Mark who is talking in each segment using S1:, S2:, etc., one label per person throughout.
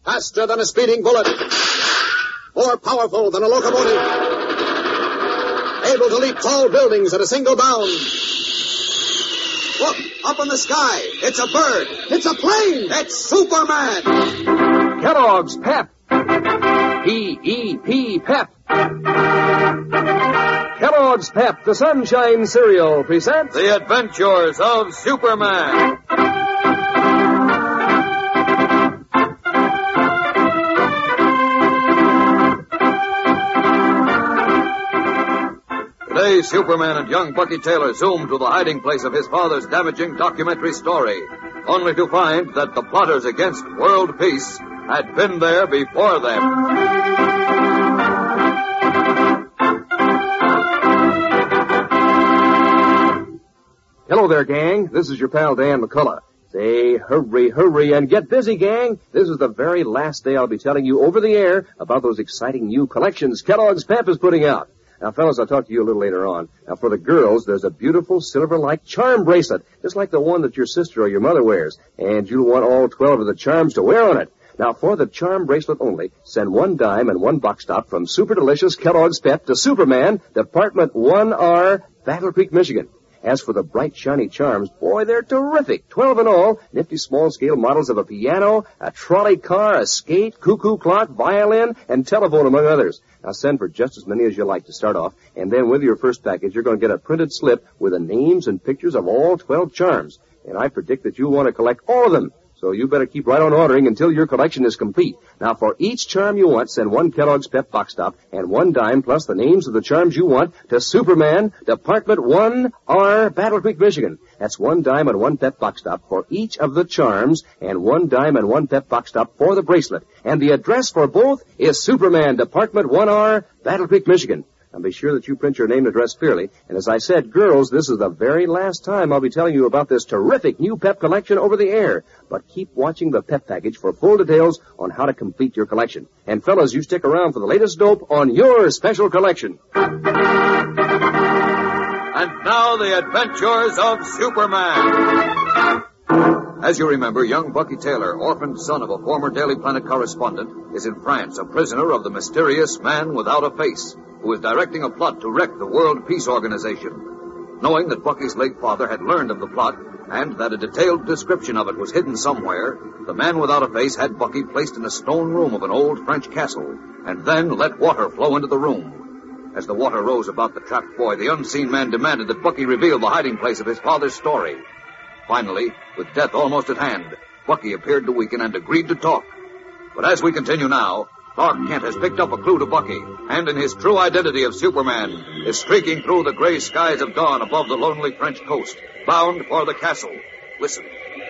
S1: Faster than a speeding bullet. More powerful than a locomotive. Able to leap tall buildings at a single bound. Look, up in the sky. It's a bird. It's a plane. It's Superman.
S2: Kellogg's Pep. P-E-P, Pep. Kellogg's Pep, the Sunshine Cereal, presents
S3: The Adventures of Superman. Today, Superman and young Bucky Taylor zoom to the hiding place of his father's damaging documentary story, only to find that the plotters against world peace had been there before them.
S2: Hello there, gang. This is your pal Dan McCullough. Say, hurry, and get busy, gang. This is the very last day I'll be telling you over the air about those exciting new collections Kellogg's Pep is putting out. Now, fellas, I'll talk to you a little later on. Now, for the girls, there's a beautiful silver-like charm bracelet, just like the one that your sister or your mother wears. And you'll want all 12 of the charms to wear on it. Now, for the charm bracelet only, send $1 and 1 box stop from Super Delicious Kellogg's Pep to Superman, Department 1R, Battle Creek, Michigan. As for the bright, shiny charms, boy, they're terrific. 12 in all, nifty small-scale models of a piano, a trolley car, a skate, cuckoo clock, violin, and telephone, among others. Now, send for just as many as you like to start off, and then with your first package, you're going to get a printed slip with the names and pictures of all 12 charms. And I predict that you'll want to collect all of them. So you better keep right on ordering until your collection is complete. Now, for each charm you want, send 1 Kellogg's Pep box stop and $1 plus the names of the charms you want to Superman, Department 1R, Battle Creek, Michigan. That's $1 and 1 Pep box stop for each of the charms and $1 and 1 Pep box stop for the bracelet. And the address for both is Superman, Department 1R, Battle Creek, Michigan. Now, be sure that you print your name and address clearly. And as I said, girls, this is the very last time I'll be telling you about this terrific new Pep collection over the air. But keep watching the Pep package for full details on how to complete your collection. And fellas, you stick around for the latest dope on your special collection.
S3: And now, the Adventures of Superman. As you remember, young Bucky Taylor, orphaned son of a former Daily Planet correspondent, is in France, a prisoner of the mysterious Man Without a Face, who is directing a plot to wreck the World Peace Organization. Knowing that Bucky's late father had learned of the plot, and that a detailed description of it was hidden somewhere, the Man Without a Face had Bucky placed in a stone room of an old French castle, and then let water flow into the room. As the water rose about the trapped boy, the unseen man demanded that Bucky reveal the hiding place of his father's story. Finally, with death almost at hand, Bucky appeared to weaken and agreed to talk. But as we continue now, Clark Kent has picked up a clue to Bucky, and in his true identity of Superman, is streaking through the gray skies of dawn above the lonely French coast, bound for the castle. Listen.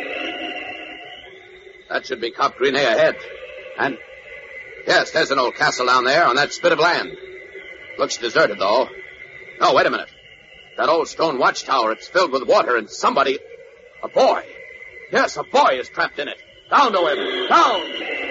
S4: That should be Cap Grinet ahead. And, yes, there's an old castle down there on that spit of land. Looks deserted, though. No, wait a minute. That old stone watchtower, it's filled with water, and somebody... A boy. Yes, a boy is trapped in it. Down to him. Down!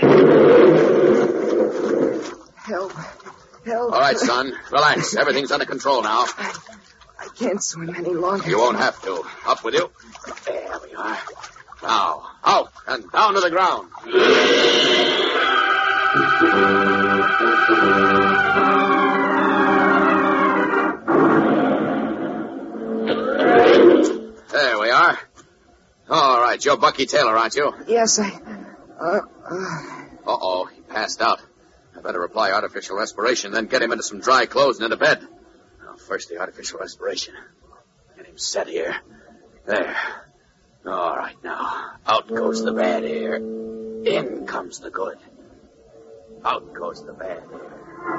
S5: Help.
S4: All right, son. Relax. Everything's under control now.
S5: I can't swim any longer.
S4: You won't have to. Up with you. There we are. Now, out and down to the ground. There we are. All right, you're Bucky Taylor, aren't you?
S5: Yes,
S4: Uh-oh, he passed out. I better apply artificial respiration, then get him into some dry clothes and into bed. Now, first the artificial respiration. Get him set here. There. All right, now. Out goes the bad air. In comes the good. Out goes the bad air.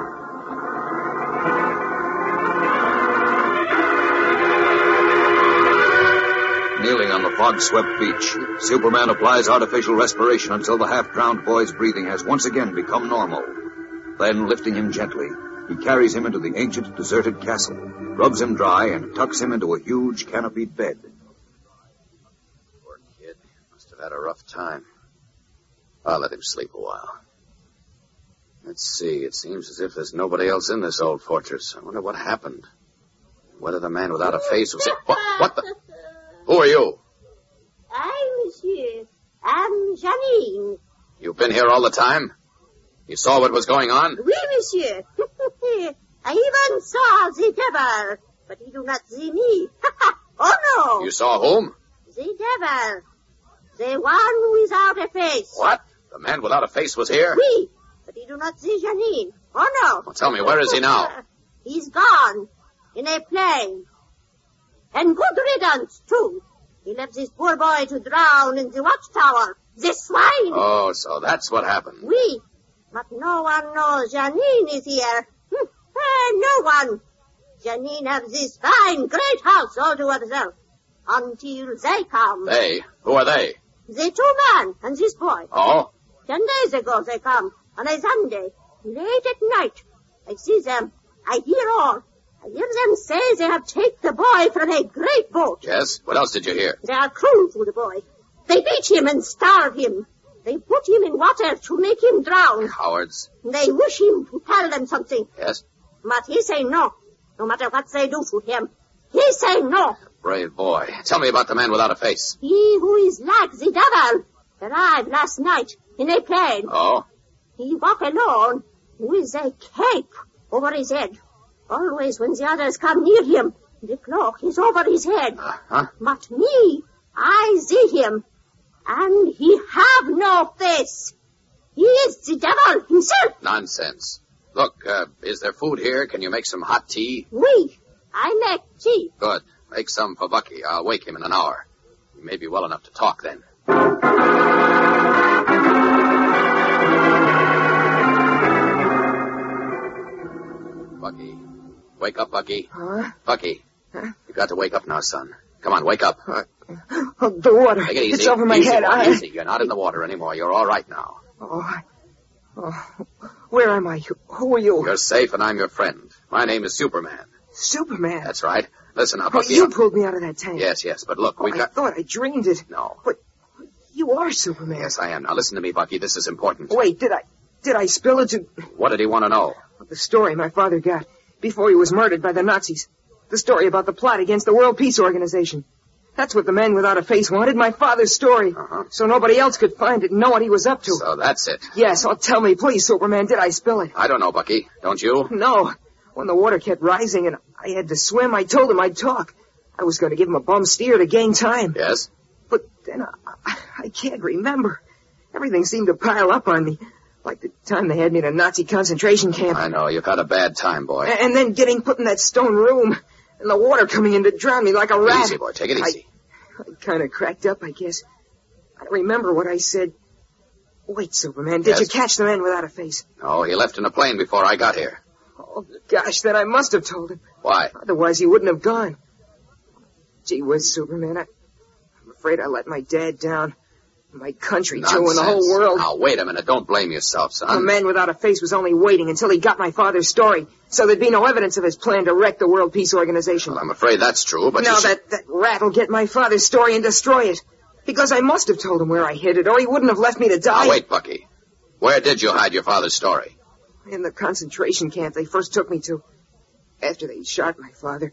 S3: Kneeling on the fog-swept beach, Superman applies artificial respiration until the half-drowned boy's breathing has once again become normal. Then, lifting him gently, he carries him into the ancient, deserted castle, rubs him dry, and tucks him into a huge canopied bed.
S4: Poor kid. Must have had a rough time. I'll let him sleep a while. Let's see. It seems as if there's nobody else in this old fortress. I wonder what happened. Whether the Man Without a Face was... What the... Who are you?
S6: I, monsieur. I'm Janine.
S4: You've been here all the time? You saw what was going on?
S6: Oui, monsieur. I even saw the devil, but he do not see me. Oh, no.
S4: You saw whom?
S6: The devil. The one without a face.
S4: What? The man without a face was here?
S6: Oui, but he do not see Janine. Oh, no.
S4: Well, tell me, where is he now?
S6: He's gone. In a plane. And good riddance, too. He left this poor boy to drown in the watchtower. The swine.
S4: Oh, so that's what happened.
S6: Oui, but no one knows Janine is here. No one. Janine have this fine, great house all to herself. Until they come.
S4: They? Who are they?
S6: The two men and this boy.
S4: Oh?
S6: 10 days ago they come, on a Sunday, late at night. I see them. I hear all. I hear them say they have taken the boy from a great boat.
S4: Yes? What else did you hear?
S6: They are cruel to the boy. They beat him and starve him. They put him in water to make him drown.
S4: Cowards.
S6: They wish him to tell them something.
S4: Yes?
S6: But he say no, no matter what they do to him. He say no.
S4: Brave boy. Tell me about the man without a face.
S6: He who is like the devil arrived last night in a plane.
S4: Oh?
S6: He walk alone with a cape over his head. Always when the others come near him, the cloak is over his head.
S4: Uh-huh.
S6: But me, I see him, and he have no face. He is the devil himself.
S4: Nonsense. Look, is there food here? Can you make some hot tea?
S6: Oui, I make tea.
S4: Good. Make some for Bucky. I'll wake him in an hour. He may be well enough to talk then. Bucky. Wake up, Bucky.
S5: Huh?
S4: Bucky.
S5: Huh?
S4: You got to wake up now, son. Come on, wake up.
S5: The water.
S4: Take it easy.
S5: It's over my
S4: Easy,
S5: head.
S4: boy, easy. You're not in the water anymore. You're all right now.
S5: Where am I? Who are you?
S4: You're safe, and I'm your friend. My name is Superman.
S5: Superman.
S4: That's right. Listen now,
S5: Oh,
S4: Bucky.
S5: you pulled me out of that tank.
S4: Yes, but look,
S5: I thought I dreamed it.
S4: No.
S5: But you are Superman.
S4: Yes, I am. Now listen to me, Bucky. This is important.
S5: Wait, did I spill it to...
S4: What did he want to know?
S5: The story my father got before he was murdered by the Nazis. The story about the plot against the World Peace Organization. That's what the man without a face wanted, my father's story.
S4: Uh-huh.
S5: So nobody else could find it and know what he was up to.
S4: So that's it.
S5: Yes, tell me, please, Superman, did I spill it?
S4: I don't know, Bucky. Don't you?
S5: No. When the water kept rising and I had to swim, I told him I'd talk. I was going to give him a bum steer to gain time.
S4: Yes?
S5: But then I can't remember. Everything seemed to pile up on me. Like the time they had me in a Nazi concentration camp.
S4: I know. You've had a bad time, boy.
S5: And then getting put in that stone room. And the water coming in to drown me like a rat.
S4: Easy, boy. Take it easy.
S5: I kind of cracked up, I guess. I remember what I said. Wait, Superman, did
S4: Yes?
S5: you catch the man without a face?
S4: No, he left in a plane before I got here.
S5: Oh, gosh, then I must have told him.
S4: Why?
S5: Otherwise, he wouldn't have gone. Gee whiz, Superman, I'm afraid I let my dad down. My country,
S4: Nonsense.
S5: too, and the whole world.
S4: Now, wait a minute. Don't blame yourself, son.
S5: The man without a face was only waiting until he got my father's story, so there'd be no evidence of his plan to wreck the World Peace Organization.
S4: Well, I'm afraid that's true, but
S5: now
S4: you should...
S5: that rat will get my father's story and destroy it. Because I must have told him where I hid it, or he wouldn't have left me to die.
S4: Now, wait, Bucky. Where did you hide your father's story?
S5: In the concentration camp they first took me to. After they shot my father,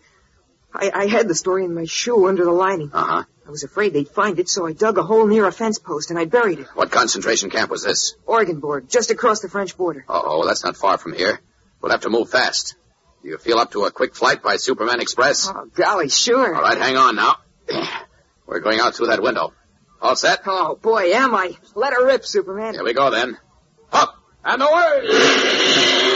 S5: I had the story in my shoe under the lining.
S4: Uh-huh.
S5: I was afraid they'd find it, so I dug a hole near a fence post and I buried it.
S4: What concentration camp was this?
S5: Orgenborg, just across the French border.
S4: Oh, that's not far from here. We'll have to move fast. Do you feel up to a quick flight by Superman Express?
S5: Oh, golly, sure.
S4: All right, hang on now. We're going out through that window. All set?
S5: Oh, boy, am I. Let her rip, Superman.
S4: Here we go, then. Up and away!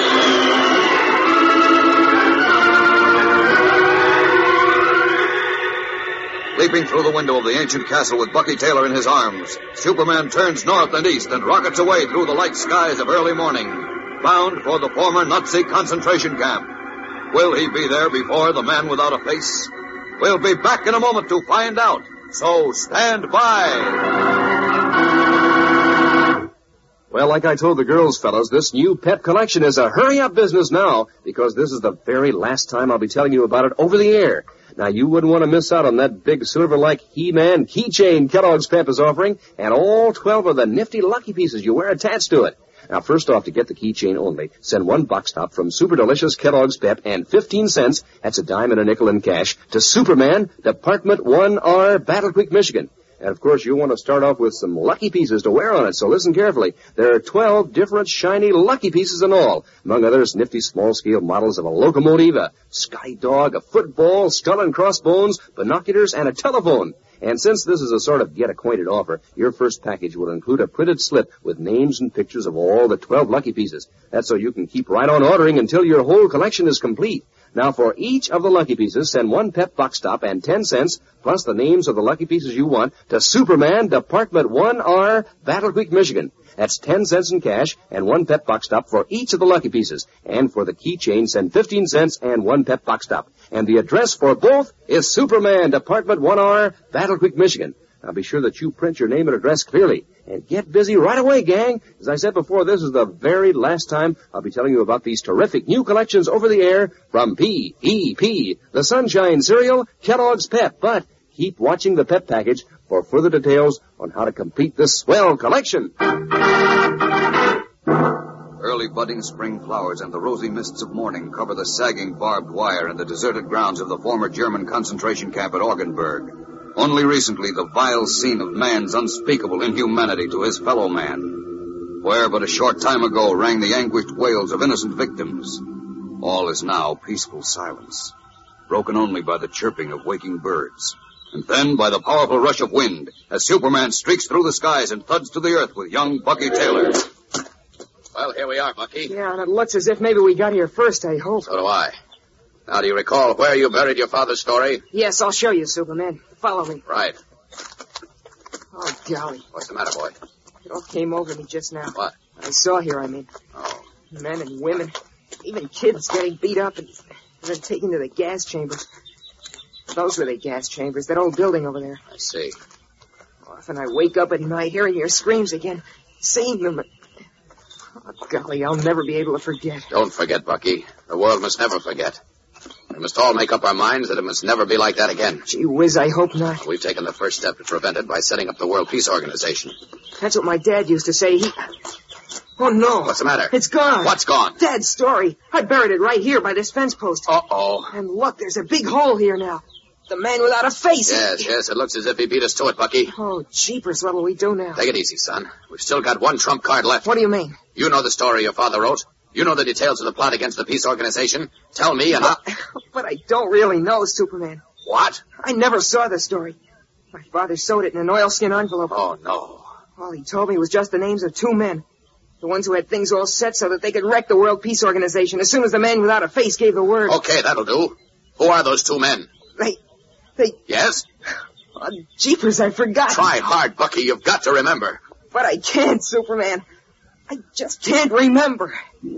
S3: Leaping through the window of the ancient castle with Bucky Taylor in his arms, Superman turns north and east and rockets away through the light skies of early morning, bound for the former Nazi concentration camp. Will he be there before the man without a face? We'll be back in a moment to find out, so stand by.
S2: Well, like I told the girls, fellas, this new pet collection is a hurry-up business now, because this is the very last time I'll be telling you about it over the air. Now, you wouldn't want to miss out on that big silver-like He-Man keychain Kellogg's Pep is offering, and all 12 of the nifty lucky pieces you wear attached to it. Now, first off, to get the keychain only, send one box top from Super Delicious Kellogg's Pep and 15 cents, that's a dime and a nickel in cash, to Superman, Department 1R, Battle Creek, Michigan. And, of course, you want to start off with some lucky pieces to wear on it, so listen carefully. There are 12 different shiny lucky pieces in all. Among others, nifty small-scale models of a locomotive, a sky dog, a football, skull and crossbones, binoculars, and a telephone. And since this is a sort of get-acquainted offer, your first package will include a printed slip with names and pictures of all the 12 lucky pieces. That's so you can keep right on ordering until your whole collection is complete. Now, for each of the lucky pieces, send 1 Pep box top and 10 cents, plus the names of the lucky pieces you want, to Superman, Department 1R, Battle Creek, Michigan. That's 10 cents in cash and 1 Pep box top for each of the lucky pieces. And for the keychain, send 15 cents and 1 Pep box top. And the address for both is Superman, Department 1R, Battle Creek, Michigan. Now, be sure that you print your name and address clearly. And get busy right away, gang. As I said before, this is the very last time I'll be telling you about these terrific new collections over the air from P.E.P., the Sunshine Cereal, Kellogg's Pep. But keep watching the Pep package for further details on how to complete this swell collection.
S3: Early budding spring flowers and the rosy mists of morning cover the sagging barbed wire in the deserted grounds of the former German concentration camp at Augenburg. Only recently, the vile scene of man's unspeakable inhumanity to his fellow man, where but a short time ago rang the anguished wails of innocent victims. All is now peaceful silence, broken only by the chirping of waking birds, and then by the powerful rush of wind as Superman streaks through the skies and thuds to the earth with young Bucky Taylor.
S4: Well, here we are, Bucky.
S5: Yeah, and it looks as if maybe we got here first, I hope.
S4: So do I. Now, do you recall where you buried your father's story?
S5: Yes, I'll show you, Superman. Follow me.
S4: Right.
S5: Oh, golly.
S4: What's the matter, boy?
S5: It all came over me just now.
S4: What?
S5: I saw here, I mean.
S4: Oh.
S5: Men and women, even kids getting beat up and then taken to the gas chambers. Those were the gas chambers, that old building over there.
S4: I see.
S5: Often I wake up at night hearing your screams again, seeing them. Oh, golly, I'll never be able to forget.
S4: Don't forget, Bucky. The world must never forget. We must all make up our minds that it must never be like that again.
S5: Gee whiz, I hope not.
S4: We've taken the first step to prevent it by setting up the World Peace Organization.
S5: That's what my dad used to say. Oh, no.
S4: What's the matter?
S5: It's gone.
S4: What's gone?
S5: Dad's story. I buried it right here by this fence post.
S4: Uh-oh.
S5: And look, there's a big hole here now. The man without a face.
S4: Yes, it looks as if he beat us to it, Bucky.
S5: Oh, jeepers, what'll we do now?
S4: Take it easy, son. We've still got one trump card left.
S5: What do you mean?
S4: You know the story your father wrote. You know the details of the plot against the peace organization. Tell me and
S5: But I don't really know, Superman.
S4: What?
S5: I never saw the story. My father sewed it in an oilskin envelope.
S4: Oh, no.
S5: All he told me was just the names of 2 men. The ones who had things all set so that they could wreck the World Peace Organization as soon as the man without a face gave the word.
S4: Okay, that'll do. Who are those 2 men?
S5: They...
S4: Yes?
S5: Oh, jeepers, I forgot.
S4: Try hard, Bucky. You've got to remember.
S5: But I can't, Superman. I just can't remember.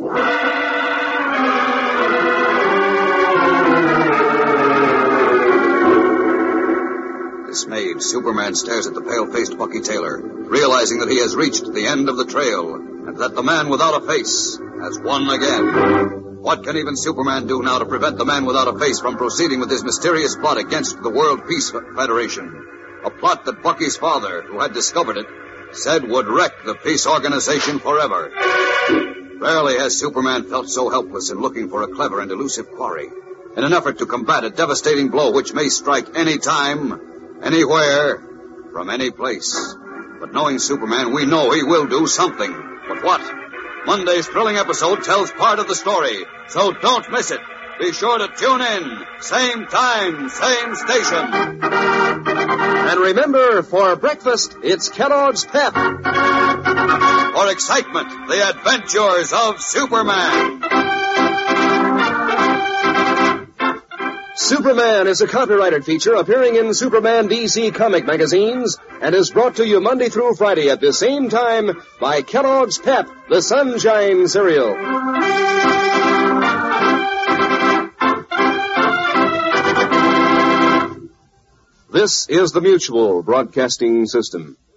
S3: Dismayed, Superman stares at the pale-faced Bucky Taylor, realizing that he has reached the end of the trail, and that the man without a face has won again. What can even Superman do now to prevent the man without a face from proceeding with his mysterious plot against the World Peace Federation? A plot that Bucky's father, who had discovered it, said would wreck the peace organization forever. Rarely has Superman felt so helpless in looking for a clever and elusive quarry, in an effort to combat a devastating blow which may strike any time, anywhere, from any place. But knowing Superman, we know he will do something. But what? Monday's thrilling episode tells part of the story, so don't miss it. Be sure to tune in. Same time, same station.
S2: And remember, for breakfast, it's Kellogg's Pep.
S3: For excitement, the adventures of Superman.
S2: Superman is a copyrighted feature appearing in Superman DC comic magazines and is brought to you Monday through Friday at the same time by Kellogg's Pep, the Sunshine Cereal. This is the Mutual Broadcasting System.